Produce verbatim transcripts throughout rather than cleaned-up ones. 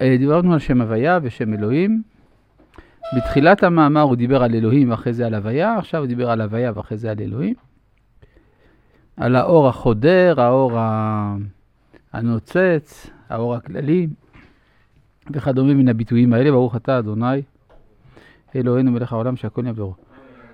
דיברנו על שם הוויה ושם אלוהים. בתחילת המאמר הוא דיבר על אלוהים ואחרי זה על הוויה, עכשיו הוא דיבר על הוויה ואחרי זה על אלוהים. על האור החודר, האור הנוצץ, האור הכללי, וכדומה מן הביטויים האלה. ברוך אתה אדוני אלוהינו מלך העולם שהכל נהיה בדברו.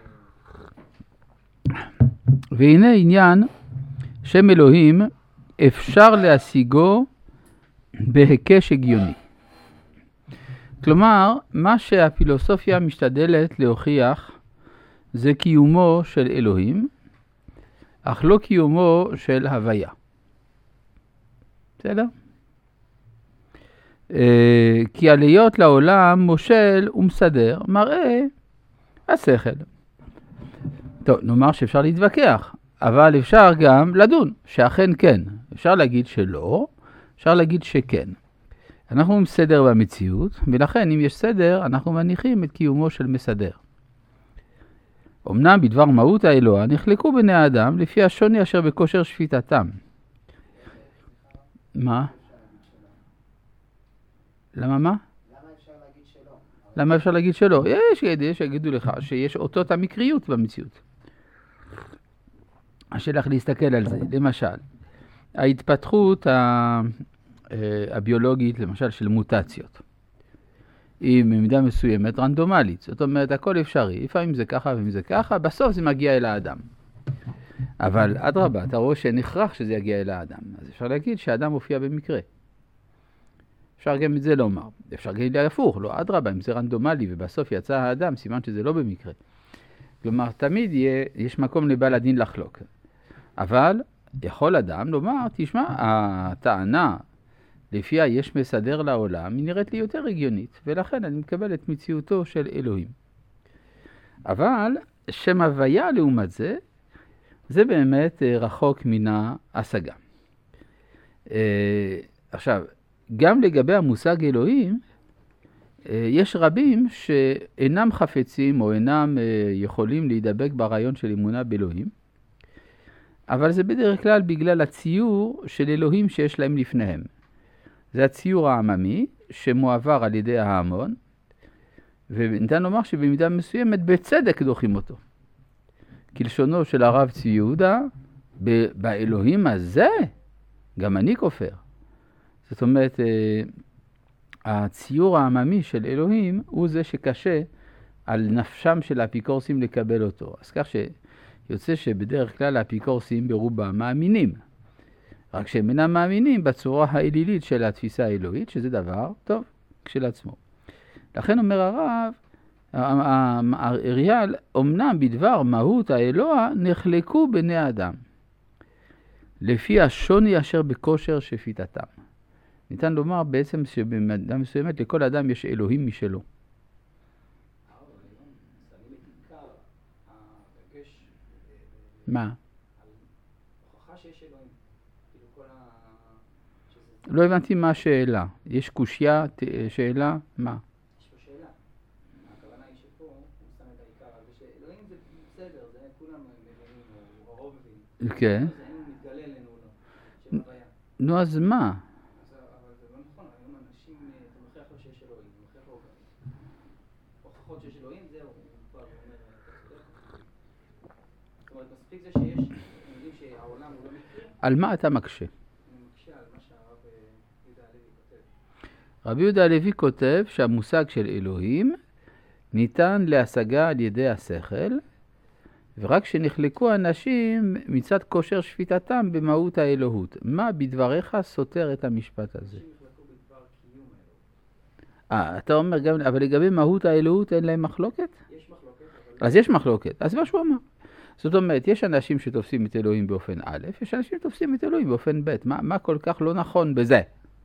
והנה עניין שם אלוהים אפשר להשיגו בהיקש הגיוני. כלומר, מה שהפילוסופיה משתדלת להוכיח זה קיומו של אלוהים, אך לא קיומו של הוויה. בסדר? כי הלהיות לעולם מושל ומסדר מראה השכל. טוב, נאמר שאפשר להתווכח, אבל אפשר גם לדון שאכן כן. אפשר להגיד שלא, אפשר להגיד שכן. אנחנו עם סדר במציאות, ולכן אם יש סדר, אנחנו מניחים את קיומו של מסדר. אמנם בדבר מהות האלוה נחלקו בני האדם לפי השוני אשר בכושר שפיטתם. מה? למה מה? למה אפשר להגיד שלא? למה אפשר להגיד שלא? יש, יש, יגידו לך שיש אותות המקריות במציאות. השאלה איך להסתכל על זה. למשל, ההתפתחות הביולוגית, למשל של מוטציות, היא במידה מסוימת רנדומלית. זאת אומרת, הכל אפשרי. לפעמים זה ככה ואם זה ככה, בסוף זה מגיע אל האדם. אבל אדרבה, אתה רואה שנחרח שזה יגיע אל האדם. אז אפשר להגיד שהאדם הופיע במקרה. אפשר גם את זה לומר. אפשר גם להפוך, לא אדרבה, אם זה רנדומלי ובסוף יצא האדם, סימן שזה לא במקרה. כלומר, תמיד יהיה, יש מקום לבעל הדין לחלוק. אבל יכול אדם לומר, תשמע, הטענה לפיה יש מסדר לעולם, היא נראית לי יותר הגיונית, ולכן אני מקבל את מציאותו של אלוהים. אבל שם הוויה לעומת זה, זה באמת רחוק מן ההשגה. עכשיו, גם לגבי המושג אלוהים, יש רבים שאינם חפצים או אינם יכולים להידבק ברעיון של אמונה באלוהים, אבל זה בדרך כלל בגלל הציור של אלוהים שיש להם לפניהם. זה הציור העממי שמועבר על ידי ההמון, וניתן לומר שבמידה מסוימת בצדק דוחים אותו. כלשונו של הרב צבי יהודה, באלוהים הזה גם אני כופר. זאת אומרת, הציור העממי של אלוהים הוא זה שקשה על נפשם של האפיקורסים לקבל אותו. אז כך שיוצא שבדרך כלל האפיקורסים ברובם מאמינים. רק שהם אינם מאמינים בצורה האלילית של התפיסה האלוהית, שזה דבר טוב כשלעצמו. לכן אומר הרב, אריאל, אמנם בדבר מהות האלוה נחלקו בני האדם, לפי השוני אשר בכושר שפיטתם. ניתן לומר בעצם שבמידה מסוימת לכל אדם יש אלוהים משלו. מה? לא הבנתי מה השאלה. יש קושיה, שאלה, מה? יש פה שאלה. הכוונה היא שפה הוא שם את העיקר, ושאלוהים זה בסדר, זה כולם מבינים, או הרוב מבינים. כן. זה אין מתגלה לנו, שם הוויה. נו, אז מה? אבל זה לא נכון, היום אנשים, אתה מוכיח לו שיש אלוהים, אתה מוכיח לו הוכחות שיש אלוהים, זהו, הוא כבר אומר, זאת אומרת, מספיק זה שיש, הם יודעים שהעולם הוא לא מקרה. על מה אתה מקשה? רבי יהודה הלוי כותב שהמושג של אלוהים ניתן להשגה על ידי השכל, ורק שנחלקו אנשים מצד כושר שפיטתם במהות האלוהות. מה בדבריך סותר את המשפט הזה? אה, אתה אומר גם, אבל לגבי מהות האלוהות אין להם מחלוקת? יש מחלוקת. אז יש מחלוקת, אז מה שהוא אמר. זאת אומרת, יש אנשים שתופסים את אלוהים באופן א', יש אנשים שתופסים את אלוהים באופן ב'. מה, מה כל כך לא נכון בזה?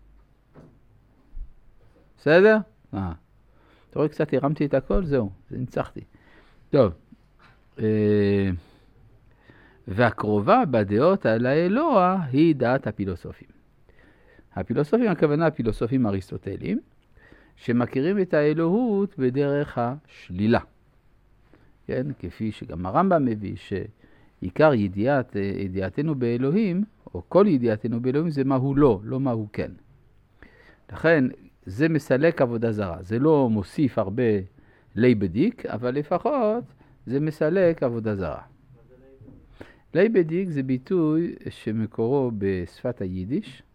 בסדר? אה. אתה רואה, קצת הרמתי את הכל, זהו, זה ניצחתי. טוב. אה, והקרובה בדעות על האלוה היא דעת הפילוסופים. הפילוסופים, הכוונה הפילוסופים אריסטוטליים, שמכירים את האלוהות בדרך השלילה. כן? כפי שגם הרמב"ם מביא, שעיקר ידיעת, ידיעתנו באלוהים, או כל ידיעתנו באלוהים, זה מה הוא לא, לא מה הוא כן. לכן, זה מסלק עבודה זרה. זה לא מוסיף הרבה לי בדיק, אבל לפחות זה מסלק עבודה זרה. לי בדיק זה ביטוי שמקורו בשפת היידיש,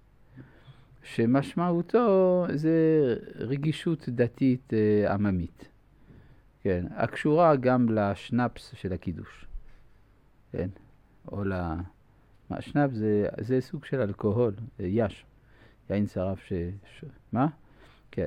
שמשמעותו זה רגישות דתית אה, עממית. כן, הקשורה גם לשנפס של הקידוש. כן, או ל... מה, שנפס זה, זה סוג של אלכוהול, יש, יין שרף ש... ש... מה? כן.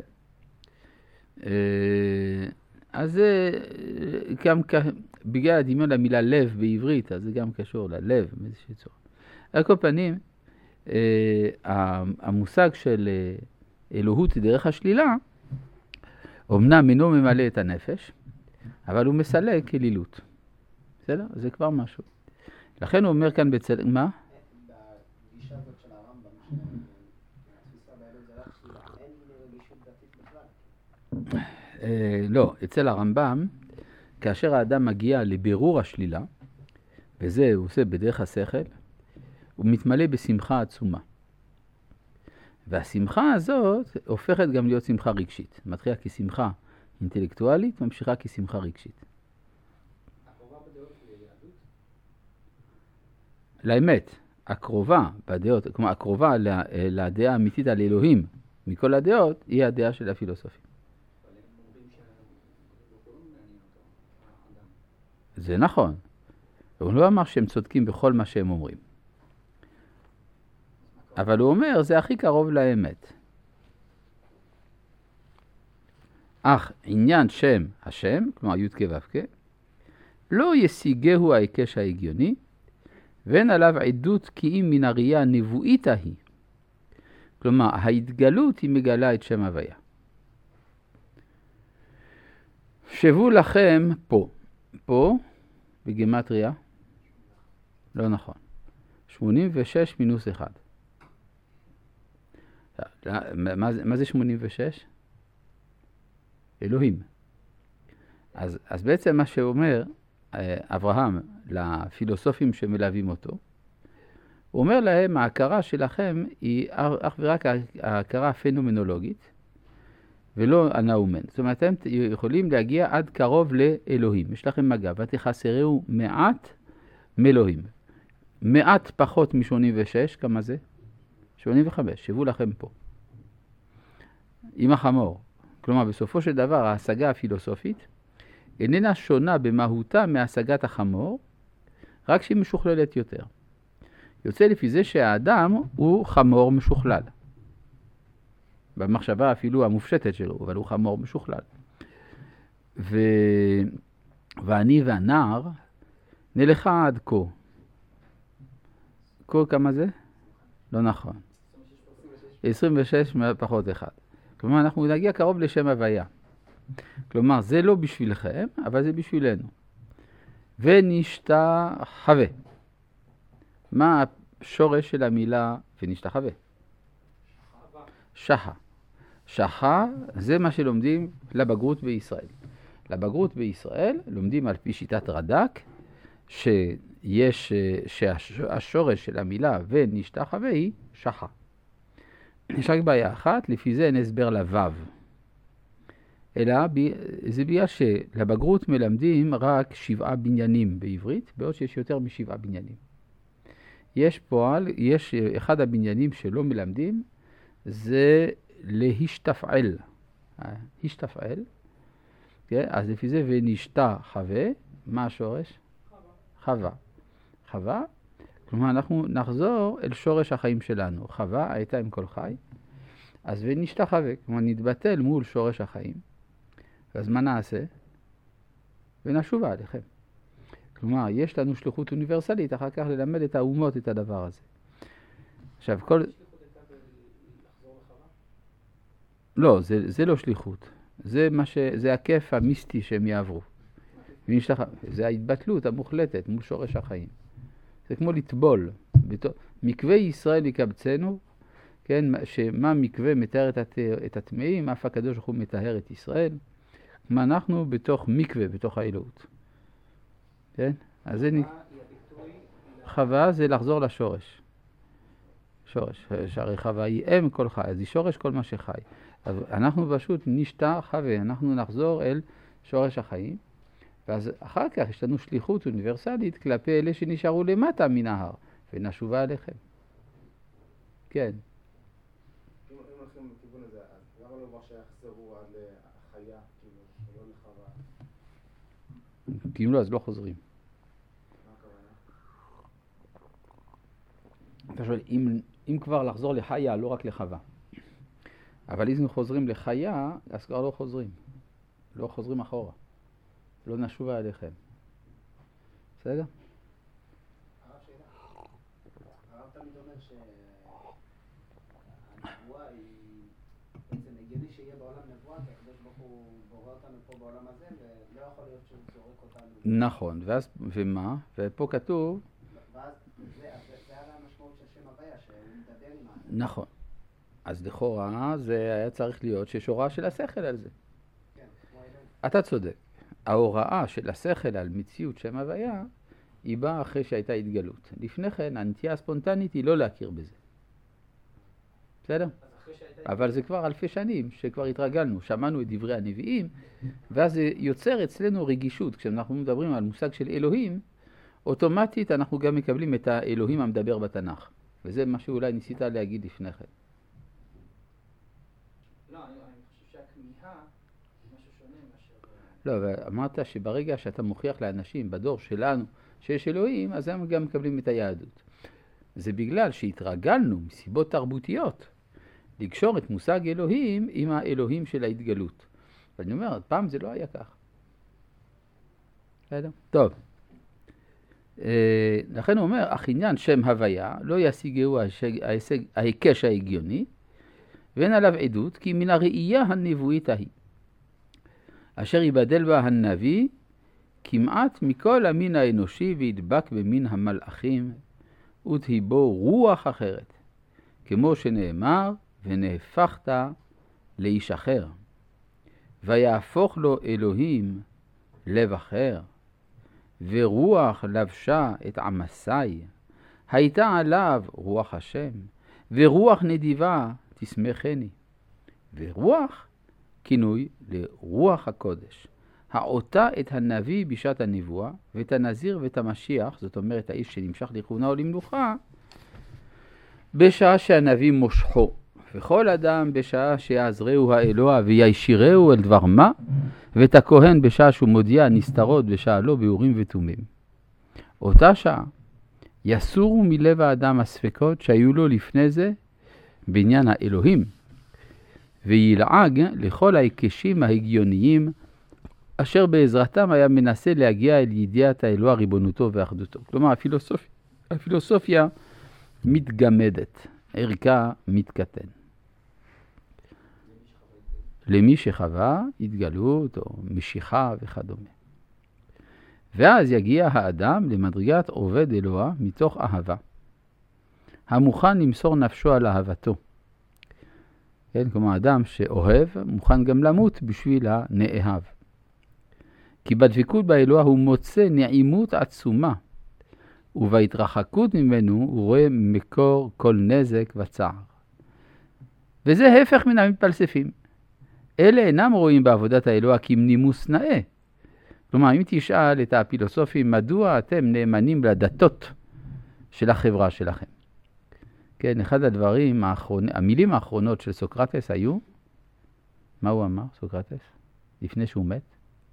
אה, אז זה גם כ... בגלל הדמיון למילה לב בעברית, אז זה גם קשור ללב, מאיזושהי צורה. על כל פנים, אה, המושג של אלוהות דרך השלילה, אמנם אינו ממלא את הנפש, אבל הוא מסלק אלילות. בסדר? זה כבר משהו. לכן הוא אומר כאן בצל... מה? בגישה הזאת של הרמב"ם, שהתפיסה באלוהות זה רק שלילה, אין רגישות דתית בכלל. לא, אצל הרמב"ם, כאשר האדם מגיע לבירור השלילה, וזה הוא עושה בדרך השכל, הוא מתמלא בשמחה עצומה. והשמחה הזאת הופכת גם להיות שמחה רגשית. מתחילה כשמחה אינטלקטואלית, ממשיכה כשמחה רגשית. הקרובה בדעות של יהדות? לאמת, הקרובה בדעות, כלומר הקרובה לדעה האמיתית על אלוהים מכל הדעות, היא הדעה של הפילוסופים. אבל הם אומרים שלא מעניין אותו, האדם. זה נכון. הוא לא אמר שהם צודקים בכל מה שהם אומרים. אבל הוא אומר, זה הכי קרוב לאמת. אך עניין שם השם, כלומר י' כ' ו' כ', לא ישיגהו ההיקש ההגיוני, ואין עליו עדות כי אם מן הראייה הנבואית ההיא. כלומר, ההתגלות היא מגלה את שם הוויה. שבו לכם פה. פה, בגימטריה, לא נכון. שמונים ושש מינוס אחד. מה, מה זה שמונים ושש? אלוהים. אז, אז בעצם מה שאומר אברהם לפילוסופים שמלווים אותו, הוא אומר להם, ההכרה שלכם היא אך ורק ההכרה הפנומנולוגית, ולא הנאומן. זאת אומרת, אתם יכולים להגיע עד קרוב לאלוהים. יש לכם מגע, ותחסרו מעט מאלוהים. מעט פחות מ-שמונים ושש, כמה זה? שמונים וחמש, שבו לכם פה. עם החמור. כלומר, בסופו של דבר, ההשגה הפילוסופית איננה שונה במהותה מהשגת החמור, רק שהיא משוכללת יותר. יוצא לפי זה שהאדם הוא חמור משוכלל. במחשבה אפילו המופשטת שלו, אבל הוא חמור משוכלל. ו... ואני והנער נלכה עד כה. כה כמה זה? לא נכון. עשרים ושש פחות אחד. כלומר, אנחנו נגיע קרוב לשם הוויה. כלומר, זה לא בשבילכם, אבל זה בשבילנו. ונשתחווה. מה השורש של המילה ונשתחווה? שחה. שחה זה מה שלומדים לבגרות בישראל. לבגרות בישראל לומדים על פי שיטת רד"ק, שיש, שהשורש של המילה ונשתחווה היא שחה. יש רק בעיה אחת, לפי זה אין הסבר לוו. אלא זה בגלל שלבגרות מלמדים רק שבעה בניינים בעברית, בעוד שיש יותר משבעה בניינים. יש פועל, יש אחד הבניינים שלא מלמדים, זה להשתפעל. השתפעל. כן? אז לפי זה ונשתחווה, מה השורש? חווה. חווה. חווה. כלומר, אנחנו נחזור אל שורש החיים שלנו. חווה הייתה עם כל חי. אז ונשתחווה, כלומר נתבטל מול שורש החיים. אז מה נעשה? ונשובה עליכם. כלומר, יש לנו שליחות אוניברסלית, אחר כך ללמד את האומות את הדבר הזה. עכשיו, כל... לא, זה, זה לא שליחות. זה מה ש... זה הכיף המיסטי שהם יעברו. זה ההתבטלות המוחלטת מול שורש החיים. זה כמו לטבול. מקווה ישראל יקבצנו, כן, שמה מקווה מתאר את הטמאים, אף הקדוש ברוך הוא מתאר את ישראל. מה אנחנו בתוך מקווה, בתוך האלוהות. כן? אז זה נ... חווה זה לחזור לשורש. שורש. שהרי חווה היא אם כל חי, אז היא שורש כל מה שחי. אז אנחנו פשוט נשתח ואנחנו נחזור אל שורש החיים, ואז אחר כך יש לנו שליחות אוניברסלית כלפי אלה שנשארו למטה מן ההר, ונשובה עליכם. כן. אם הולכים בכיוון הזה, אז למה לא אומר שיחזרו עד החיה, כאילו, ולא לחווה? כי אם לא, אז לא חוזרים. מה הכוונה? אתה שואל, אם, אם כבר לחזור לחיה, לא רק לחווה. אבל אם חוזרים לחיה, אז כבר לא חוזרים. לא חוזרים אחורה. לא נשובה עליכם. בסדר? הרב שאלה. הרב תמיד אומר שהנבואה היא בעצם הגיוני שיהיה בעולם נבואה, כי הקדוש ברוך הוא בורא אותנו פה בעולם הזה, ולא יכול להיות שהוא זורק אותנו. נכון, ואז, ומה? ופה כתוב... ואז זה היה המשמעות של שם הוויה, שהוא מדבר עם האדם. נכון. אז לכאורה זה היה צריך להיות שיש הוראה של השכל על זה. כן, כמו אילן. אתה צודק. ההוראה של השכל על מציאות שם הוויה היא באה אחרי שהייתה התגלות. לפני כן, הנטייה הספונטנית היא לא להכיר בזה. בסדר? אז אחרי שהייתה... אבל זה כבר אלפי שנים שכבר התרגלנו, שמענו את דברי הנביאים, ואז זה יוצר אצלנו רגישות. כשאנחנו מדברים על מושג של אלוהים, אוטומטית אנחנו גם מקבלים את האלוהים המדבר בתנ"ך. וזה מה שאולי ניסית להגיד לפני כן. לא, אני חושב שהכמיהה היא משהו שונה מאשר... לא, ואמרת שברגע שאתה מוכיח לאנשים בדור שלנו שיש אלוהים, אז הם גם מקבלים את היהדות. זה בגלל שהתרגלנו מסיבות תרבותיות לקשור את מושג אלוהים עם האלוהים של ההתגלות. ואני אומר, פעם זה לא היה כך. בסדר? טוב. לכן הוא אומר, אך עניין שם הוויה לא ישיגהו ההיקש ההגיוני, ואין עליו עדות, כי מן הראייה הנבואית ההיא, אשר יבדל בה הנביא כמעט מכל המין האנושי וידבק במין המלאכים, ותהי בו רוח אחרת, כמו שנאמר, ונהפכת לאיש אחר, ויהפוך לו אלוהים לב אחר, ורוח לבשה את עמסי, הייתה עליו רוח השם, ורוח נדיבה תשמחני. ורוח כינוי לרוח הקודש, העוטה את הנביא בשעת הנבואה, ואת הנזיר ואת המשיח, זאת אומרת האיש שנמשך לכהונה או למלוכה, בשעה שהנביא מושכו, וכל אדם בשעה שיעזרהו האלוה וישירהו אל דבר מה, ואת הכהן בשעה שהוא מודיע נסתרות בשעה לא ביאורים ותומים. אותה שעה יסורו מלב האדם הספקות שהיו לו לפני זה בעניין האלוהים, וילעג לכל ההיקשים ההגיוניים אשר בעזרתם היה מנסה להגיע אל ידיעת האלוה ריבונותו ואחדותו. כלומר, הפילוסופיה, הפילוסופיה מתגמדת, ערכה מתקטן. למי שחווה התגלות או משיכה וכדומה. ואז יגיע האדם למדרגת עובד אלוה מתוך אהבה, המוכן למסור נפשו על אהבתו. כן, כמו אדם שאוהב, מוכן גם למות בשביל הנאהב. כי בדבקות באלוה הוא מוצא נעימות עצומה, ובהתרחקות ממנו הוא רואה מקור כל נזק וצער. וזה הפך מן המתפלספים. אלה אינם רואים בעבודת האלוה כנימוס נאה. כלומר, אם תשאל את הפילוסופים, מדוע אתם נאמנים לדתות של החברה שלכם? כן, אחד הדברים האחרונים, המילים האחרונות של סוקרטס היו, מה הוא אמר, סוקרטס? לפני שהוא מת?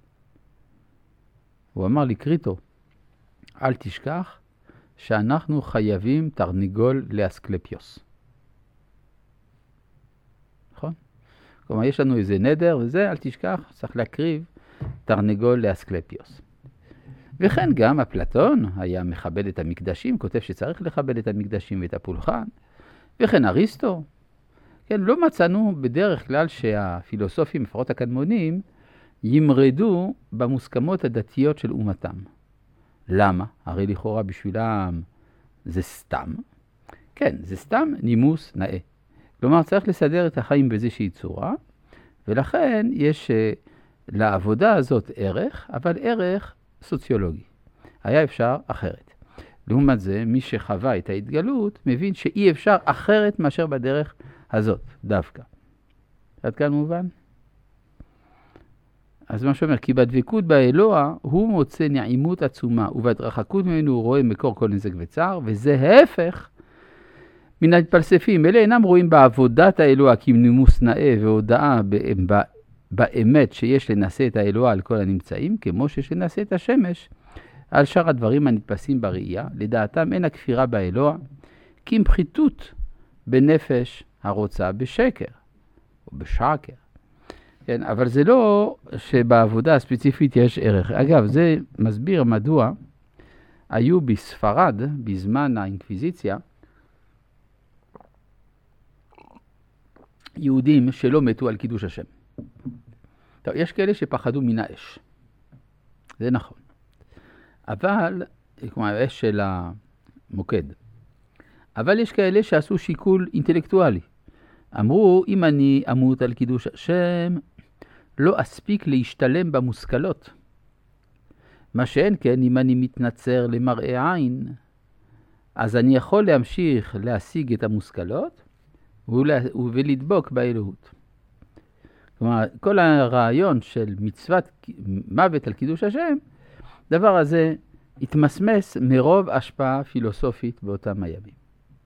הוא אמר לקריטו, אל תשכח שאנחנו חייבים תרנגול לאסקלפיוס. נכון? כלומר, יש לנו איזה נדר, וזה, אל תשכח, צריך להקריב תרנגול לאסקלפיוס. וכן גם אפלטון היה מכבד את המקדשים, כותב שצריך לכבד את המקדשים ואת הפולחן, וכן אריסטו. כן, לא מצאנו בדרך כלל שהפילוסופים, לפחות הקדמונים, ימרדו במוסכמות הדתיות של אומתם. למה? הרי לכאורה בשבילם זה סתם. כן, זה סתם נימוס נאה. כלומר, צריך לסדר את החיים באיזושהי צורה, ולכן יש לעבודה הזאת ערך, אבל ערך סוציולוגי. היה אפשר אחרת. לעומת זה, מי שחווה את ההתגלות, מבין שאי אפשר אחרת מאשר בדרך הזאת, דווקא. עד כאן מובן? אז מה שאומר, כי בדבקות באלוה הוא מוצא נעימות עצומה, ובהתרחקות ממנו הוא רואה מקור כל נזק וצער, וזה ההפך מן ההתפלספים. אלה אינם רואים בעבודת האלוה כנימוס נאה והודאה באמת שיש לנסה את האלוה על כל הנמצאים, כמו שיש לנסה את השמש על שאר הדברים הנתפסים בראייה. לדעתם אין הכפירה באלוה כי עם פחיתות בנפש הרוצה בשקר או בשקר. כן, אבל זה לא שבעבודה הספציפית יש ערך. אגב, זה מסביר מדוע היו בספרד, בזמן האינקוויזיציה, יהודים שלא מתו על קידוש השם. טוב, יש כאלה שפחדו מן האש. זה נכון. אבל, כמו האש של המוקד. אבל יש כאלה שעשו שיקול אינטלקטואלי. אמרו, אם אני אמות על קידוש השם, לא אספיק להשתלם במושכלות. מה שאין כן, אם אני מתנצר למראה עין, אז אני יכול להמשיך להשיג את המושכלות ולדבוק באלוהות. כלומר, כל הרעיון של מצוות מוות על קידוש השם, דבר הזה התמסמס מרוב השפעה פילוסופית באותם הימים.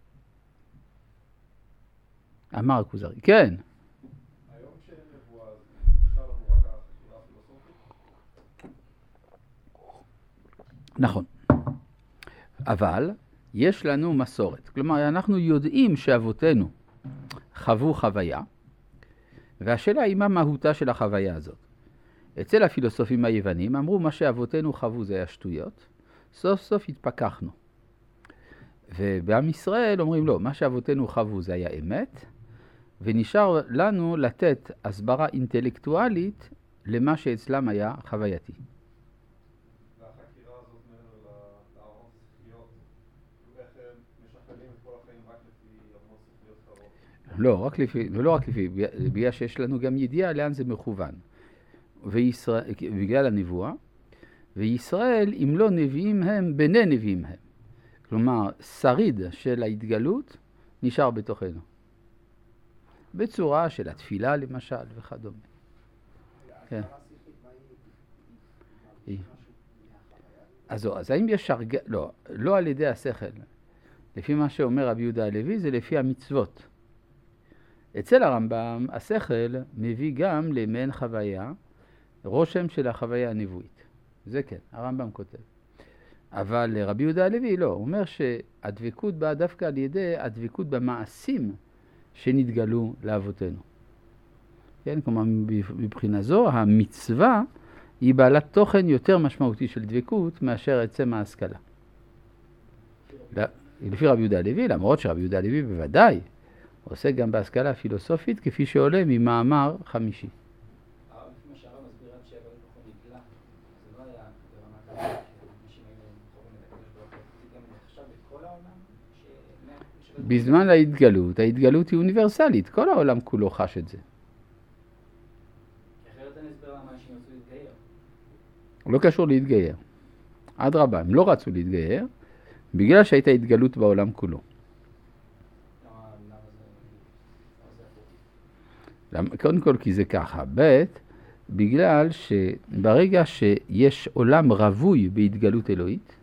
אמר הכוזרי, כן. היום כשאין נבואה, נשאר לנו רק החקירה הפילוסופית? נכון. אבל יש לנו מסורת. כלומר, אנחנו יודעים שאבותינו חוו חוויה, והשאלה היא מה מהותה של החוויה הזאת. אצל הפילוסופים היוונים אמרו מה שאבותינו חוו זה היה שטויות, סוף סוף התפכחנו. ובעם ישראל אומרים לא, מה שאבותינו חוו זה היה אמת, ונשאר לנו לתת הסברה אינטלקטואלית למה שאצלם היה חווייתי. והחקירה הזאת מעבר לארמות שכליות, איך הם משכפלים את כל החיים רק לפי ארמות שכליות קרות? לא, רק לפי, ולא רק לפי, בגלל שיש לנו גם ידיעה לאן זה מכוון. וישראל, בגלל הנבואה, וישראל, אם לא נביאים הם, בני נביאים הם. כלומר, שריד של ההתגלות נשאר בתוכנו. בצורה של התפילה למשל וכדומה. כן. אז, אז האם יש הרגע, לא, לא על ידי השכל. לפי מה שאומר רבי יהודה הלוי זה לפי המצוות. אצל הרמב"ם השכל מביא גם למעין חוויה, רושם של החוויה הנבואית. זה כן, הרמב"ם כותב. אבל רבי יהודה הלוי לא, הוא אומר שהדבקות באה דווקא על ידי הדבקות במעשים שנתגלו לאבותינו. כן, כלומר מבחינה זו המצווה היא בעלת תוכן יותר משמעותי של דבקות מאשר עצם ההשכלה. לפי רבי יהודה הלוי, למרות שרבי יהודה הלוי בוודאי עושה גם בהשכלה הפילוסופית כפי שעולה ממאמר חמישי. לפי מה שהרב מסביר עד שהאלוהים ברוך הוא נגלה, זה לא היה ברמת העולם שאנשים האלה קוראים את הקדוש ברוך הוא, זה גם נחשב בכל העולם? בזמן ההתגלות, ההתגלות היא אוניברסלית, כל העולם כולו חש את זה. אחרת אני אסבר למה אנשים רצו להתגייר. לא קשור להתגייר. אדרבה, הם לא רצו להתגייר, בגלל שהייתה התגלות בעולם כולו. קודם כל כי זה ככה, ב' בגלל שברגע שיש עולם רווי בהתגלות אלוהית,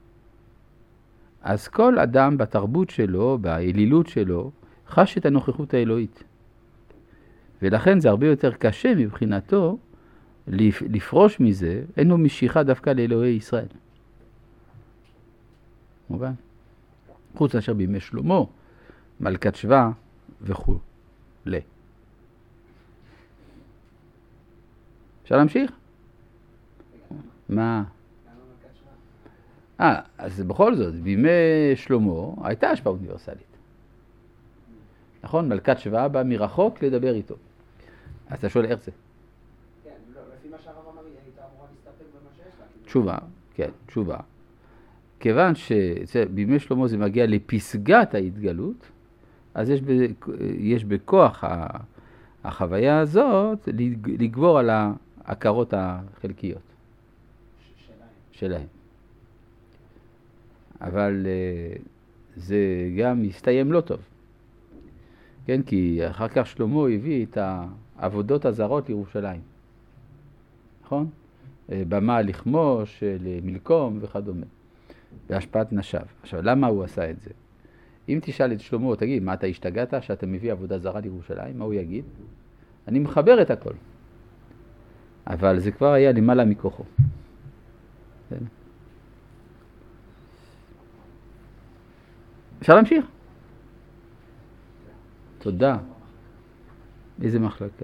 אז כל אדם בתרבות שלו, באלילות שלו, חש את הנוכחות האלוהית. ולכן זה הרבה יותר קשה מבחינתו לפרוש מזה, אין לו משיכה דווקא לאלוהי ישראל. מובן? חוץ אשר בימי שלמה, מלכת שבא וכו' ל. אפשר להמשיך? מה? אה, אז בכל זאת, בימי שלמה הייתה השפעה אוניברסלית. נכון? מלכת שבא באה מרחוק לדבר איתו. אז אתה שואל איך זה? כן, לפי מה שהרב אמר, היא הייתה אמורה להסתפק במה שיש לה. תשובה, כן, תשובה. כיוון שבימי שלמה זה מגיע לפסגת ההתגלות, אז יש, ב, יש בכוח החוויה הזאת לגבור על ההכרות החלקיות שלהם. שלהם. אבל זה גם הסתיים לא טוב. כן, כי אחר כך שלמה הביא את ה... עבודות הזרות לירושלים. נכון? במה לכמוש, למלקום וכדומה. בהשפעת נשיו. עכשיו, למה הוא עשה את זה? אם תשאל את שלמה, תגיד, מה אתה השתגעת שאתה מביא עבודה זרה לירושלים? מה הוא יגיד? אני מחבר את הכל. אבל זה כבר היה למעלה מכוחו. אפשר להמשיך? תודה. איזה מחלקה?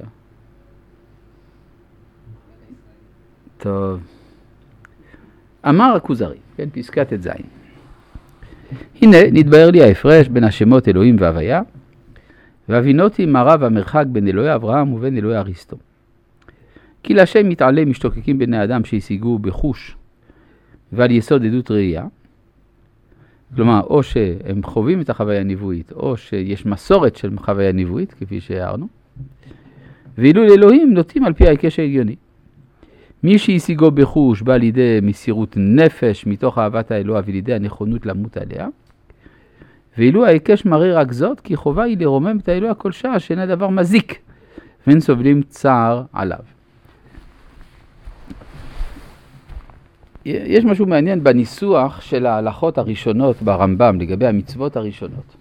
טוב. אמר הכוזרי, כן, פסקת את זין. הנה, נתבהר לי ההפרש בין השמות אלוהים והוויה, והבינותי מה רב המרחק בין אלוהי אברהם ובין אלוהי אריסטו. כי להשם מתעלם משתוקקים בני אדם שהשיגו בחוש ועל יסוד עדות ראייה, כלומר, או שהם חווים את החוויה הנבואית, או שיש מסורת של חוויה נבואית, כפי שהערנו, ואילו לאלוהים נוטים על פי ההיקש ההגיוני. מי שהשיגו בחוש בא לידי מסירות נפש מתוך אהבת האלוה ולידי הנכונות למות עליה, ואילו ההיקש מראה רק זאת, כי חובה היא לרומם את האלוה כל שעה שאינה דבר מזיק, ואין סובלים צער עליו. יש משהו מעניין בניסוח של ההלכות הראשונות ברמב"ם לגבי המצוות הראשונות.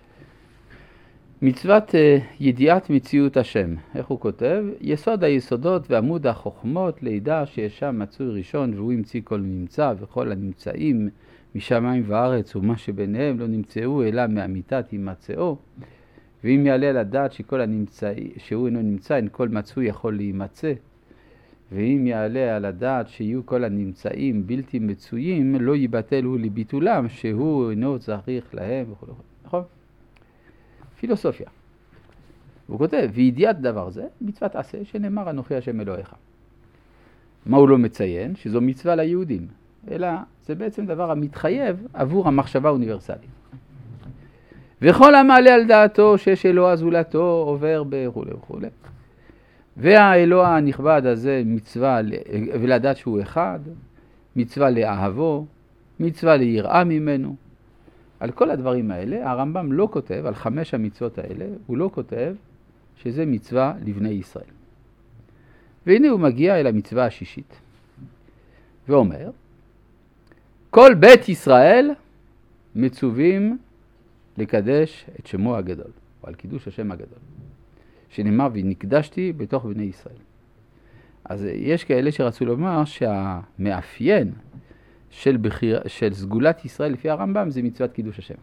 מצוות uh, ידיעת מציאות השם, איך הוא כותב? יסוד היסודות ועמוד החוכמות לידע שיש שם מצוי ראשון והוא המציא כל נמצא וכל הנמצאים משמיים וארץ ומה שביניהם לא נמצאו אלא מאמיתת הימצאו, ואם יעלה על הדעת שכל הנמצא, שהוא אינו נמצא אין כל מצוי יכול להימצא, ואם יעלה על הדעת שיהיו כל הנמצאים בלתי מצויים לא ייבטלו לביטולם שהוא אינו צריך להם וכו'. נכון? פילוסופיה. הוא כותב, וידיעת דבר זה, מצוות עשה, שנאמר אנוכי השם אלוהיך. מה הוא לא מציין? שזו מצווה ליהודים, אלא זה בעצם דבר המתחייב עבור המחשבה האוניברסלית. וכל המעלה על דעתו שיש אלוה זולתו עובר וכו' וכו'. והאלוה הנכבד הזה מצווה, ולדעת שהוא אחד, מצווה לאהבו, מצווה ליראה ממנו. על כל הדברים האלה, הרמב"ם לא כותב, על חמש המצוות האלה, הוא לא כותב שזה מצווה לבני ישראל. והנה הוא מגיע אל המצווה השישית, ואומר, כל בית ישראל מצווים לקדש את שמו הגדול, או על קידוש השם הגדול, שנאמר ונקדשתי בתוך בני ישראל. אז יש כאלה שרצו לומר שהמאפיין של, בחיר, של סגולת ישראל לפי הרמב"ם זה מצוות קידוש השם.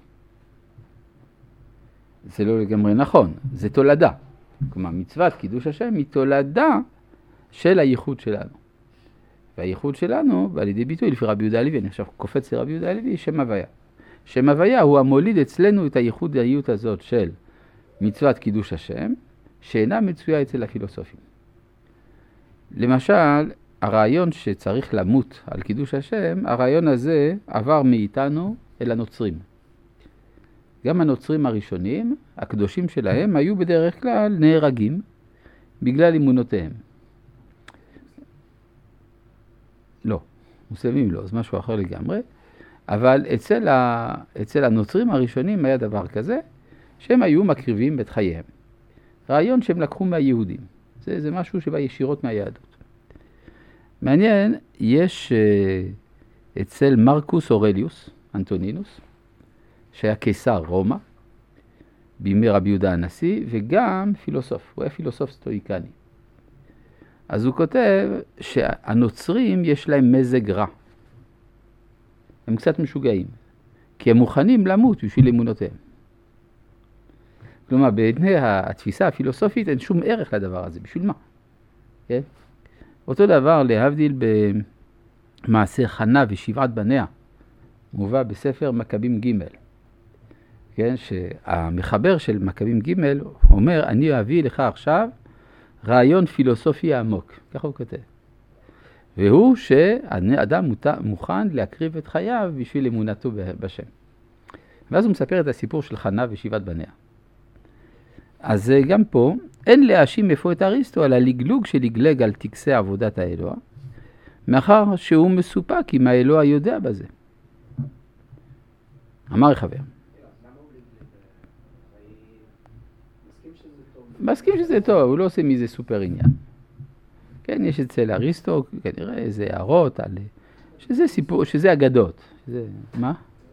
זה לא לגמרי נכון, זה תולדה. כלומר, מצוות קידוש השם היא תולדה של הייחוד שלנו. והייחוד שלנו בא לידי ביטוי לפי רבי יהודה הלוי, אני עכשיו קופץ לרבי יהודה הלוי, שם הוויה. שם הוויה הוא המוליד אצלנו את הייחודיות הזאת של מצוות קידוש השם, שאינה מצויה אצל הפילוסופים. למשל, הרעיון שצריך למות על קידוש השם, הרעיון הזה עבר מאיתנו אל הנוצרים. גם הנוצרים הראשונים, הקדושים שלהם, היו בדרך כלל נהרגים בגלל אמונותיהם. לא, מוסלמים לא, זה משהו אחר לגמרי. אבל אצל, ה... אצל הנוצרים הראשונים היה דבר כזה, שהם היו מקריבים את חייהם. רעיון שהם לקחו מהיהודים. זה, זה משהו שבא ישירות מהיהדות. מעניין, יש uh, אצל מרקוס אורליוס, אנטונינוס, שהיה קיסר רומא, בימי רבי יהודה הנשיא, וגם פילוסוף, הוא היה פילוסוף סטואיקני. אז הוא כותב שהנוצרים יש להם מזג רע. הם קצת משוגעים, כי הם מוכנים למות בשביל אמונותיהם. כלומר, בעיני התפיסה הפילוסופית אין שום ערך לדבר הזה, בשביל מה? כן? אותו דבר להבדיל במעשה חנה ושבעת בניה, מובא בספר מכבים ג', כן? שהמחבר של מכבים ג' אומר, אני אביא לך עכשיו רעיון פילוסופי עמוק, ככה הוא כותב. והוא שאדם מוכן להקריב את חייו בשביל אמונתו בשם. ואז הוא מספר את הסיפור של חנה ושבעת בניה. אז גם פה, אין להאשים איפה את אריסטו על הלגלוג שלגלג על טקסי עבודת האלוה, מאחר שהוא מסופק אם האלוה יודע בזה. אמר חבר. מסכים שזה טוב, הוא לא עושה מזה סופר עניין. כן, יש אצל אריסטו כנראה איזה הערות על... שזה סיפור, שזה אגדות. שזה... מה?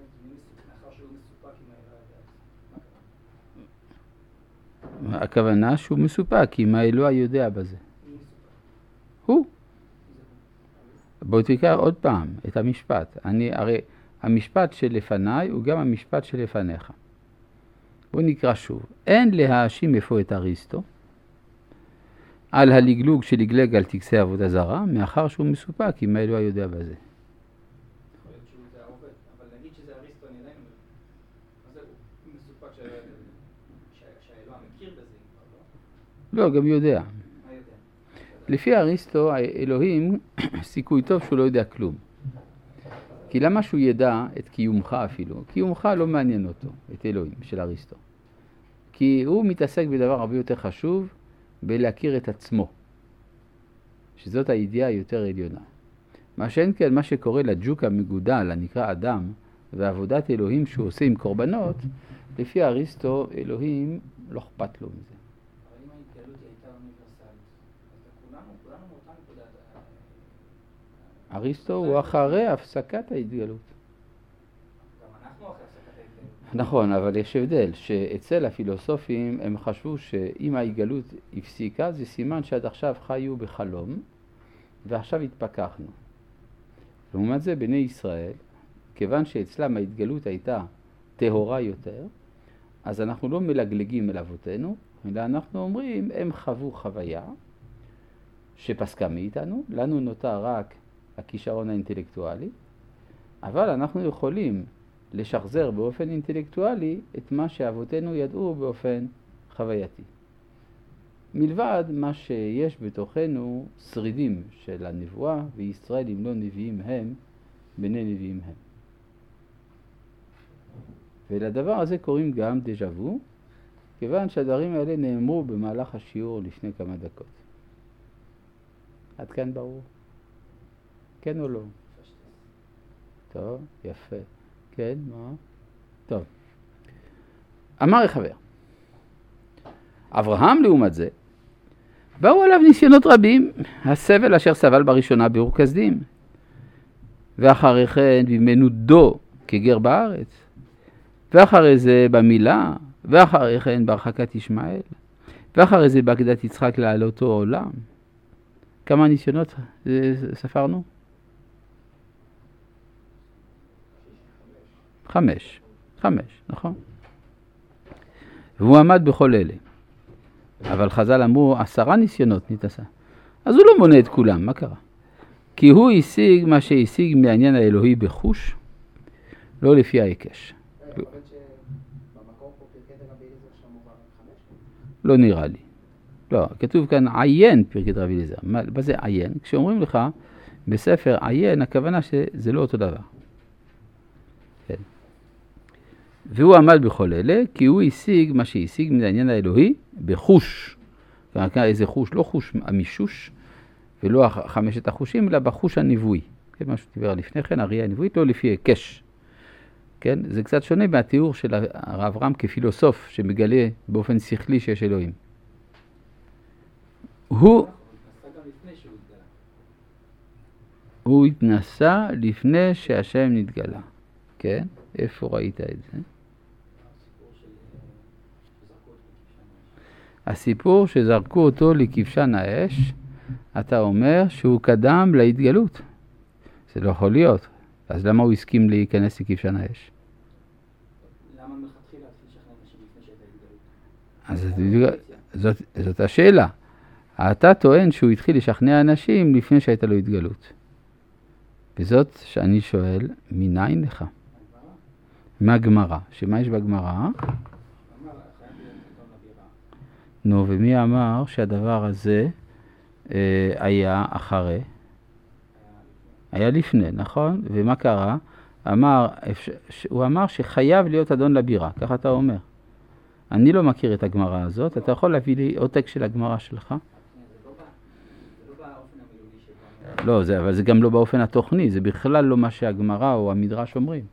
הכוונה שהוא מסופק, אם האלוה יודע בזה. הוא. בואו תקרא עוד פעם את המשפט. אני, הרי המשפט שלפניי הוא גם המשפט שלפניך. בואו נקרא שוב. אין להאשים איפה את אריסטו על הלגלוג שלגלג על טקסי עבודה זרה, מאחר שהוא מסופק אם האלוה יודע בזה. יכול להיות שהוא זה העובד, אבל נגיד שזה אריסטו, אני עדיין אומר. אז הוא מסופק שהאלוה מכיר בזה כבר, לא? לא, גם יודע. מה יודע? לפי אריסטו, האלוהים, סיכוי טוב שהוא לא יודע כלום. כי למה שהוא ידע את קיומך אפילו? קיומך לא מעניין אותו, את אלוהים של אריסטו. כי הוא מתעסק בדבר הרבה יותר חשוב, בלהכיר את עצמו. שזאת הידיעה היותר עליונה. מה שאין כן, מה שקורה לג'וק המגודל, הנקרא אדם, ועבודת אלוהים שהוא עושה עם קורבנות, לפי אריסטו, אלוהים לא אכפת לו מזה. אבל אם ההתגלות היא הייתה אוניברסלית, אז כולנו, כולנו מאותה נקודת... אריסטו הוא אחרי הפסקת ההתגלות. גם אנחנו אחרי הפסקת ההתגלות. נכון, אבל יש הבדל, שאצל הפילוסופים הם חשבו שאם ההתגלות הפסיקה, זה סימן שעד עכשיו חיו בחלום, ועכשיו התפכחנו. לעומת זה, בני ישראל, כיוון שאצלם ההתגלות הייתה טהורה יותר, אז אנחנו לא מלגלגים אל אבותינו, אלא אנחנו אומרים, הם חוו חוויה שפסקה מאיתנו, לנו נותר רק הכישרון האינטלקטואלי, אבל אנחנו יכולים לשחזר באופן אינטלקטואלי את מה שאבותינו ידעו באופן חווייתי. מלבד מה שיש בתוכנו שרידים של הנבואה, וישראל אם לא נביאים הם, בני נביאים הם. ולדבר הזה קוראים גם דז'ה וו, כיוון שהדברים האלה נאמרו במהלך השיעור לפני כמה דקות. עד כאן ברור? כן או לא? טוב, יפה. כן, מה? טוב. אמר החבר, אברהם לעומת זה, באו עליו ניסיונות רבים, הסבל אשר סבל בראשונה באור כסדים, ואחרי כן בימנו דו כגר בארץ, ואחרי זה במילה, ואחרי כן בהרחקת ישמעאל, ואחרי זה בהקדת יצחק לעלותו עולם. כמה ניסיונות ספרנו? חמש. חמש, נכון? והוא עמד בכל אלה. אבל חז"ל אמרו, עשרה ניסיונות נתעשה. אז הוא לא מונה את כולם, מה קרה? כי הוא השיג מה שהשיג מהעניין האלוהי בחוש, לא לפי ההיקש. לא נראה לי. לא, כתוב כאן עיין פרקת רבי אליעזר. מה זה עיין? כשאומרים לך בספר עיין, הכוונה שזה לא אותו דבר. כן. והוא עמד בכל אלה, כי הוא השיג מה שהשיג מהעניין האלוהי בחוש. איזה חוש? לא חוש המישוש, ולא חמשת החושים, אלא בחוש הנבואי. כן, מה שדיבר לפני כן, הראייה הנבואית, לא לפי היקש. כן? זה קצת שונה מהתיאור של הרב אברהם כפילוסוף, שמגלה באופן שכלי שיש אלוהים. הוא... הוא התנסה לפני שהשם נתגלה. כן? איפה ראית את זה? הסיפור שזרקו אותו לכבשן האש, אתה אומר שהוא קדם להתגלות. זה לא יכול להיות. אז למה הוא הסכים להיכנס לכבשן האש? למה מלכתחילה לשכנע אנשים לפני שהייתה התגלות? אז זאת, זאת השאלה. אתה טוען שהוא התחיל לשכנע אנשים לפני שהייתה לו התגלות. וזאת שאני שואל, מניין לך? מה גמרא? שמה יש בגמרא? נו, ומי אמר שהדבר הזה אה, היה אחרי? היה לפני, נכון? ומה קרה? אמר, הוא אמר שחייב להיות אדון לבירה, ככה אתה אומר. אני לא מכיר את הגמרא הזאת, אתה יכול להביא לי עותק של הגמרא שלך? לא, זה, אבל זה גם לא באופן התוכני, זה בכלל לא מה שהגמרא או המדרש אומרים.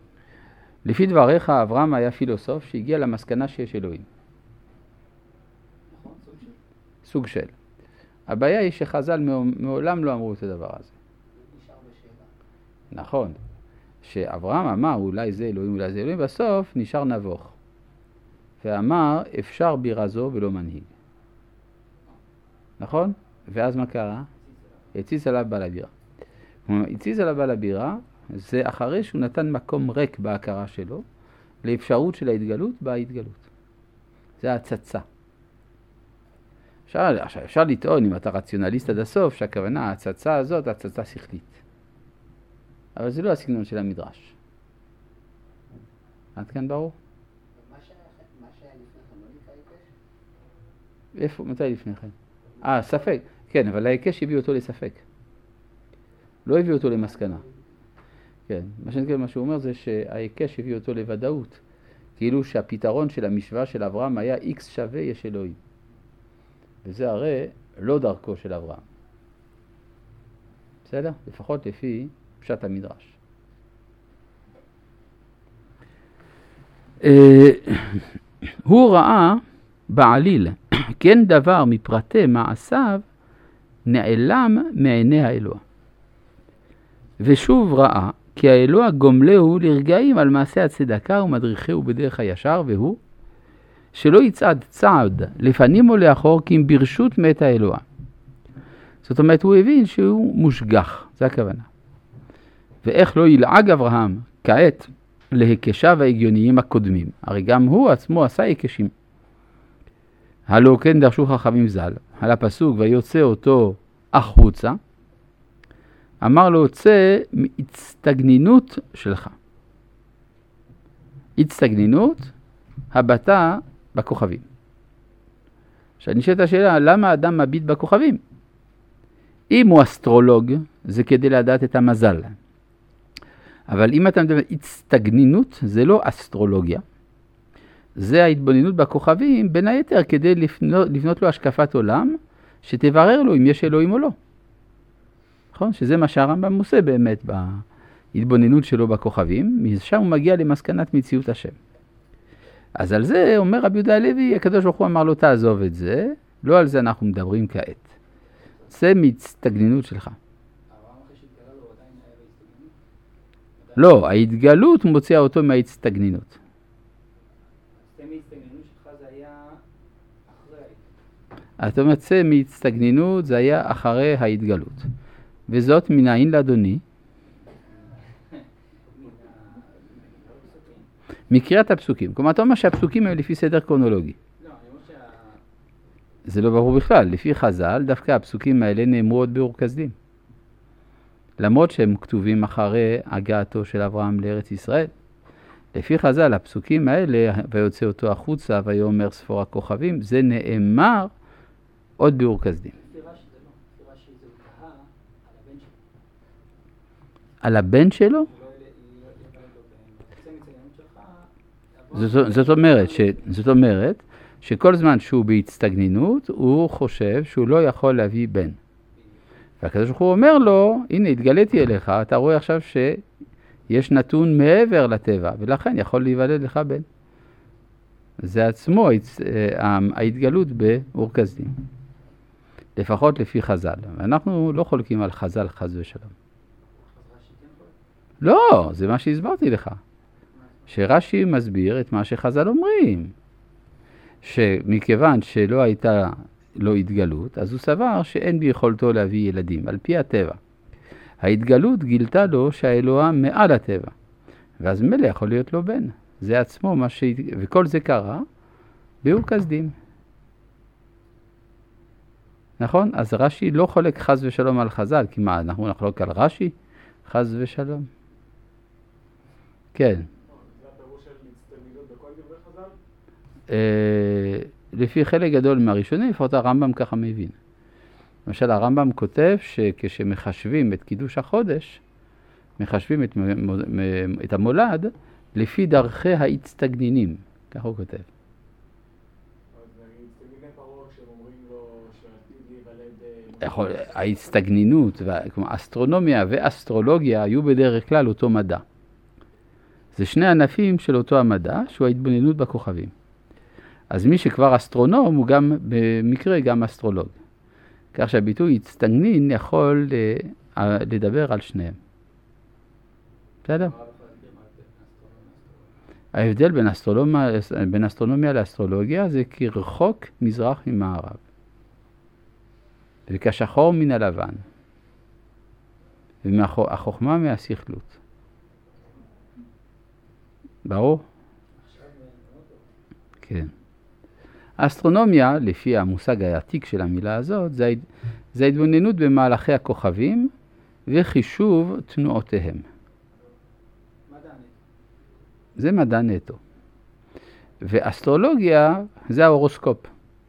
לפי דבריך, אברהם היה פילוסוף שהגיע למסקנה שיש אלוהים. סוג של. הבעיה היא שחז"ל מעולם לא אמרו את הדבר הזה. נשאר בשאלה. נכון. שאברהם אמר אולי זה אלוהים, אולי זה אלוהים, בסוף נשאר נבוך. ואמר אפשר בירה זו ולא מנהיג. נכון? ואז מה קרה? הציץ עליו בעל הבירה. כלומר, הציץ עליו בעל הבירה, זה אחרי שהוא נתן מקום ריק בהכרה שלו, לאפשרות של ההתגלות בהתגלות. זה ההצצה. אפשר, אפשר לטעון, אם אתה רציונליסט עד הסוף, שהכוונה, ההצצה הזאת, ההצצה שכלית. אבל זה לא הסגנון של המדרש. עד כאן ברור? מה שהיה לפני כן, לא נקרא היקש? איפה? מתי לפני כן? אה, ספק. כן, אבל ההיקש הביא אותו לספק. לא הביא אותו למסקנה. כן, מה שאני מה שהוא אומר זה שההיקש הביא אותו לוודאות. כאילו שהפתרון של המשוואה של אברהם היה X שווה יש אלוהים. וזה הרי לא דרכו של אברהם. בסדר? לפחות לפי פשט המדרש. הוא ראה בעליל, כן דבר מפרטי מעשיו נעלם מעיני האלוה. ושוב ראה כי האלוה גומלהו לרגעים על מעשה הצדקה ומדריכהו בדרך הישר, והוא שלא יצעד צעד לפנים או לאחור כי אם ברשות מת האלוה. זאת אומרת, הוא הבין שהוא מושגח, זה הכוונה. ואיך לא ילעג אברהם כעת להיקשיו ההגיוניים הקודמים. הרי גם הוא עצמו עשה היקשים. הלא כן דרשו חכמים ז"ל, על הפסוק ויוצא אותו החוצה, אמר לו צא מהצטגנינות שלך. הצטגנינות, הבטה בכוכבים. עכשיו נשאלת השאלה, למה אדם מביט בכוכבים? אם הוא אסטרולוג, זה כדי לדעת את המזל. אבל אם אתה מדבר הצטגנינות, זה לא אסטרולוגיה. זה ההתבוננות בכוכבים, בין היתר כדי לפנות, לבנות לו השקפת עולם, שתברר לו אם יש אלוהים או לא. נכון? שזה מה שהרמב"ם עושה באמת בהתבוננות שלו בכוכבים, משם הוא מגיע למסקנת מציאות השם. אז על זה אומר רבי יהודה הלוי, הקדוש ברוך הוא אמר לו תעזוב את זה, לא על זה אנחנו מדברים כעת. זה מהצטגנינות שלך. לא, ההתגלות מוציאה אותו מההצטגנינות. זה מהצטגנינות שלך זה היה אחרי. אתה אומרת, זה מהצטגנינות זה היה אחרי ההתגלות. וזאת מנין לאדוני? מקריאת הפסוקים. כלומר, אתה אומר שהפסוקים הם לפי סדר קרונולוגי. לא, אני אומר שה... זה לא ברור בכלל. לפי חז"ל, דווקא הפסוקים האלה נאמרו עוד באור כסדים. למרות שהם כתובים אחרי הגעתו של אברהם לארץ ישראל. לפי חז"ל, הפסוקים האלה, ויוצא אותו החוצה, ויאמר ספור הכוכבים, זה נאמר עוד באור כסדים. על הבן שלו? זאת, זאת אומרת, ש, זאת אומרת שכל זמן שהוא בהצטגנינות, הוא חושב שהוא לא יכול להביא בן. והקדוש ברוך הוא אומר לו, הנה התגליתי אליך, אתה רואה עכשיו שיש נתון מעבר לטבע, ולכן יכול להיוולד לך בן. זה עצמו ההתגלות באור כסדים. לפחות לפי חז"ל. ואנחנו לא חולקים על חז"ל חס ושלום. לא, זה מה שהסברתי לך. שרש"י מסביר את מה שחז"ל אומרים. שמכיוון שלא הייתה לו התגלות, אז הוא סבר שאין ביכולתו להביא ילדים, על פי הטבע. ההתגלות גילתה לו שהאלוה מעל הטבע. ואז מלא יכול להיות לו בן. זה עצמו מה ש... וכל זה קרה באור כסדים. נכון? אז רש"י לא חולק חס ושלום על חז"ל, כי מה, אנחנו נחלוק על רש"י? חס ושלום. כן. זה הפירוש של מצטגנינות בכל דברי חז"ל? לפי חלק גדול מהראשונים, לפחות הרמב"ם ככה מבין. למשל, הרמב"ם כותב שכשמחשבים את קידוש החודש, מחשבים את, את המולד לפי דרכי ההצטגנינים. ככה הוא כותב. ההצטגנינות, כלומר, אסטרונומיה ואסטרולוגיה היו בדרך כלל אותו מדע. זה שני ענפים של אותו המדע, שהוא ההתבוננות בכוכבים. אז מי שכבר אסטרונום הוא גם במקרה גם אסטרולוג. כך שהביטוי הצטגנין יכול לדבר על שניהם. בסדר? ההבדל בין אסטרונומיה, בין אסטרונומיה לאסטרולוגיה זה כרחוק מזרח ממערב. וכשחור מן הלבן. והחוכמה מהסכלות. ברור? כן. האסטרונומיה, לפי המושג העתיק של המילה הזאת, זה, זה התבוננות במהלכי הכוכבים וחישוב תנועותיהם. מדע נטו. זה מדע נטו. ואסטרולוגיה זה ההורוסקופ.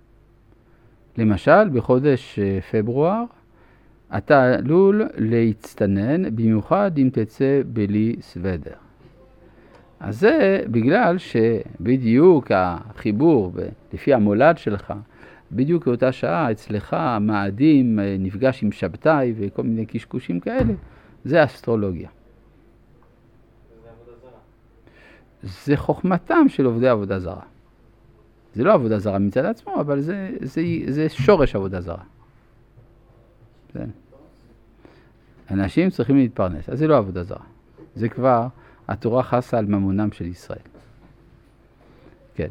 למשל, בחודש פברואר, אתה עלול להצטנן, במיוחד אם תצא בלי סוודר. אז זה בגלל שבדיוק החיבור, לפי המולד שלך, בדיוק באותה שעה אצלך המאדים נפגש עם שבתאי וכל מיני קשקושים כאלה, זה אסטרולוגיה. זה עבודה זרה. זה חוכמתם של עובדי עבודה זרה. זה לא עבודה זרה מצד עצמו, אבל זה, זה, זה שורש עבודה זרה. זה. אנשים צריכים להתפרנס, אז זה לא עבודה זרה. זה כבר התורה חסה על ממונם של ישראל. כן.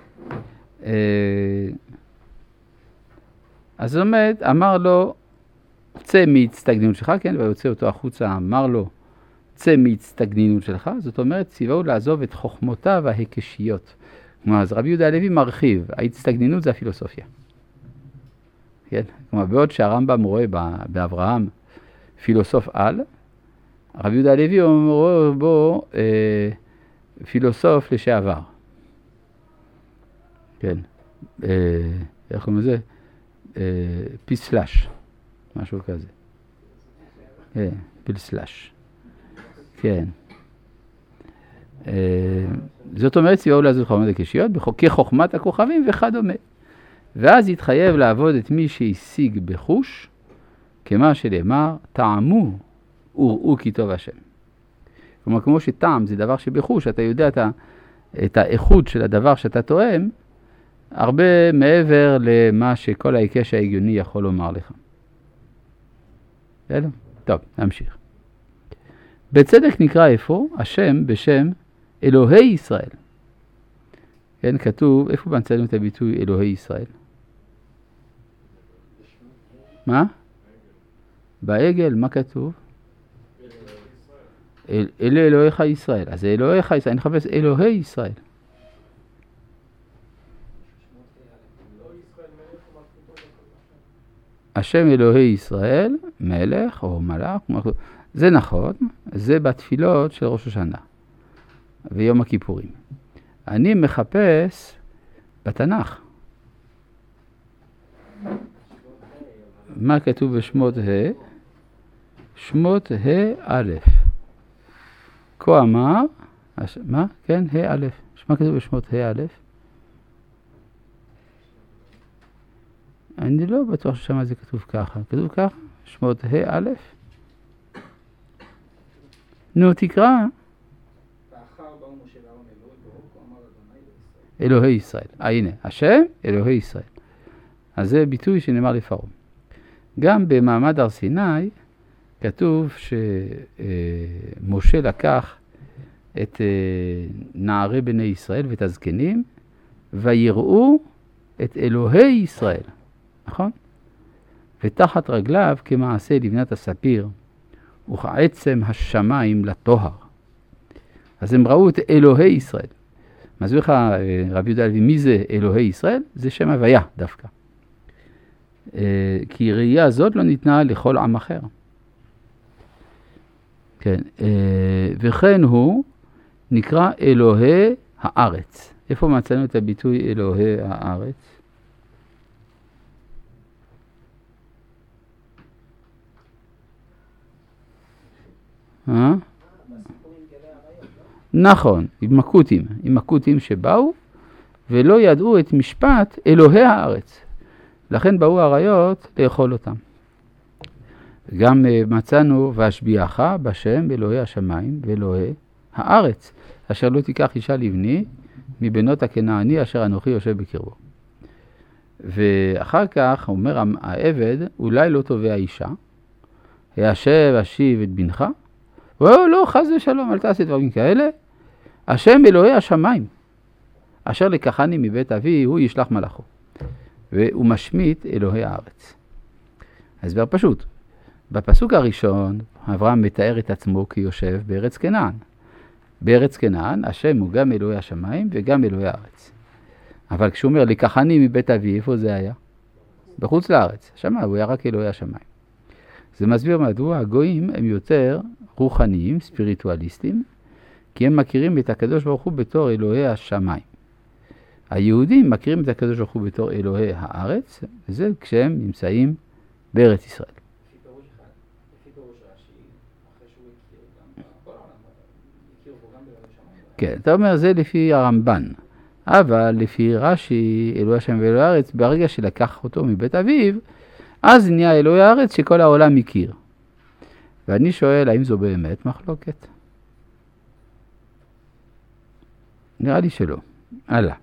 אז זאת אומרת, אמר לו, צא מהצטגנינות שלך, כן, ויוצא אותו החוצה, אמר לו, צא מהצטגנינות שלך, זאת אומרת, ציווהו לעזוב את חוכמותיו ההיקשיות. כלומר, אז רבי יהודה הלוי מרחיב, ההצטגנינות זה הפילוסופיה. כן? כלומר, בעוד שהרמב"ם רואה באברהם פילוסוף על, רבי יהודה הלוי רואה בו אה, פילוסוף לשעבר. כן. אה, איך קוראים לזה? אה, פיסלש. משהו כזה. כן, פיסלש. כן. אה, זאת אומרת, ציווהו לעזוב חוכמת הקשיות, כחוכמת הכוכבים וכדומה. ואז התחייב לעבוד את מי שהשיג בחוש, כמה שנאמר, טעמו וראו כי טוב השם. כלומר, כמו שטעם זה דבר שבחוש, אתה יודע את, ה, את האיכות של הדבר שאתה טועם, הרבה מעבר למה שכל ההיקש ההגיוני יכול לומר לך. בסדר? טוב, נמשיך. בצדק נקרא איפה השם בשם אלוהי ישראל. כן, כתוב, איפה במצאנו את הביטוי אלוהי ישראל? מה? בעגל, מה כתוב? אל, אלה אלוהיך ישראל. אז זה אלוהיך ישראל, אני מחפש אלוהי ישראל. השם אלוהי ישראל, מלך או מלאך, זה נכון, זה בתפילות של ראש השנה ויום הכיפורים. אני מחפש בתנ"ך. מה כתוב בשמות ה'? שמות ה' א'. כה אמר, מה? כן, ה' א'. מה כתוב בשמות ה' א'? אני לא בטוח ששם זה כתוב ככה. כתוב ככה? שמות ה' א'. נו, תקרא. אלוהי ישראל. אה, הנה, השם, אלוהי ישראל. אז זה ביטוי שנאמר לפרעה. גם במעמד הר סיני כתוב שמשה לקח את נערי בני ישראל ואת הזקנים, ויראו את אלוהי ישראל. נכון? ותחת רגליו כמעשה לבנת הספיר, וכעצם השמיים לטוהר. אז הם ראו את אלוהי ישראל. מסביר לך רבי יהודה הלוי, מי זה אלוהי ישראל? זה שם הוויה דווקא. כי ראייה הזאת לא ניתנה לכל עם אחר. כן, וכן הוא נקרא אלוהי הארץ. איפה מצאנו את הביטוי אלוהי הארץ? אה? נכון, עם מקוטים, עם מקוטים שבאו ולא ידעו את משפט אלוהי הארץ. לכן באו האריות לאכול אותם. גם מצאנו והשביעך בשם אלוהי השמיים ואלוהי הארץ, אשר לא תיקח אישה לבני מבנות הכנעני אשר אנוכי יושב בקרבו. ואחר כך אומר העבד, אולי לא תובע אישה, הישב אשיב את בנך, או לא, חס ושלום, אל תעשה דברים כאלה, השם אלוהי השמיים, אשר לקחני מבית אבי, הוא ישלח מלאכו, והוא משמיט אלוהי הארץ. הסבר פשוט, בפסוק הראשון, אברהם מתאר את עצמו כיושב בארץ כנען. בארץ כנען, השם הוא גם אלוהי השמיים וגם אלוהי הארץ. אבל כשהוא אומר, לקחני מבית אבי, איפה זה היה? בחוץ לארץ. שמה, הוא היה רק אלוהי השמיים. זה מסביר מדוע הגויים הם יותר רוחניים, ספיריטואליסטים, כי הם מכירים את הקדוש ברוך הוא בתור אלוהי השמיים. היהודים מכירים את הקדוש ברוך הוא בתור אלוהי הארץ, וזה כשהם נמצאים בארץ ישראל. לפי פירוש אחד, לפי פירוש רש"י, אחרי שהוא הכיר גם כל העולם, הכיר בו גם באלוהי השמיים. כן, אתה אומר, זה לפי הרמב"ן. אבל לפי רש"י, אלוהי השם ואלוהי הארץ, ברגע שלקח אותו מבית אביו, אז נהיה אלוהי הארץ שכל העולם מכיר. ואני שואל, האם זו באמת מחלוקת? נראה לי שלא. הלאה.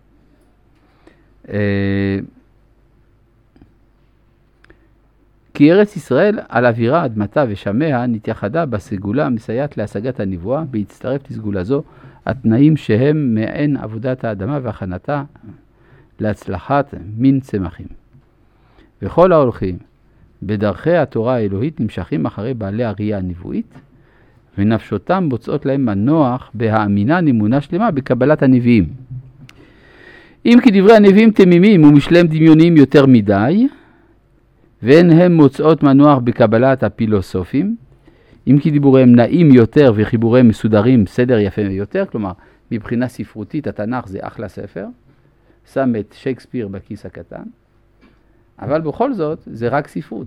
כי ארץ ישראל על אווירה, אדמתה ושמיה נתייחדה בסגולה המסייעת להשגת הנבואה, בהצטרף לסגולה זו התנאים שהם מעין עבודת האדמה והכנתה להצלחת מין צמחים. וכל ההולכים בדרכי התורה האלוהית נמשכים אחרי בעלי הראייה הנבואית, ונפשותם מוצאות להם מנוח בהאמינה אמונה שלמה בקבלת הנביאים. אם כי דברי הנביאים תמימים ומשלם דמיוניים יותר מדי, ואין הם מוצאות מנוח בקבלת הפילוסופים, אם כי דיבוריהם נעים יותר וחיבוריהם מסודרים סדר יפה יותר, כלומר מבחינה ספרותית התנ"ך זה אחלה ספר, שם את שייקספיר בכיס הקטן, אבל בכל זאת זה רק ספרות.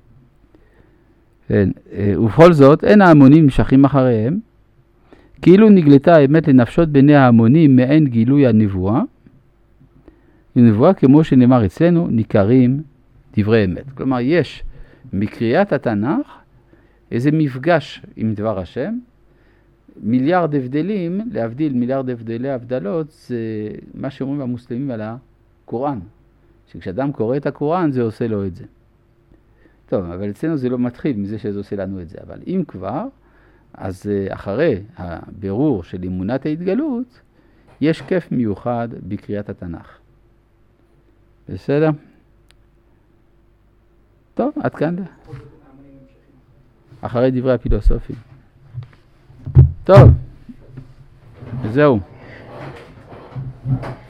כן, ובכל זאת אין ההמונים נמשכים אחריהם, כאילו נגלתה האמת לנפשות בני ההמונים מעין גילוי הנבואה, הנבואה כמו שנאמר אצלנו ניכרים דברי אמת. כלומר יש מקריאת התנ"ך איזה מפגש עם דבר השם, מיליארד הבדלים, להבדיל מיליארד הבדלי הבדלות, זה מה שאומרים המוסלמים על הקוראן. שכשאדם קורא את הקוראן זה עושה לו את זה. טוב, אבל אצלנו זה לא מתחיל מזה שזה עושה לנו את זה. אבל אם כבר, אז אחרי הבירור של אמונת ההתגלות, יש כיף מיוחד בקריאת התנ"ך. בסדר? טוב, עד כאן. אחרי דברי הפילוסופים. טוב, וזהו.